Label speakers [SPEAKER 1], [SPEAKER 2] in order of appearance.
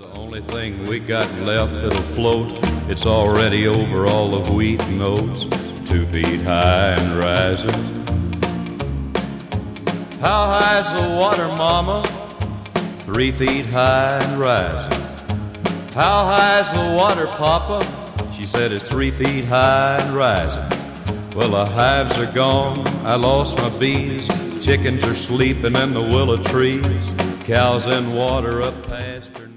[SPEAKER 1] The only thing we got left that'll float, it's already over all the wheat and oats, 2 feet high and rising. How high's the water, mama? 3 feet high and rising. How high's the water, papa? She said it's 3 feet high and rising. Well, the hives are gone, I lost my bees, chickens are sleeping in the willow trees, cows in water up past her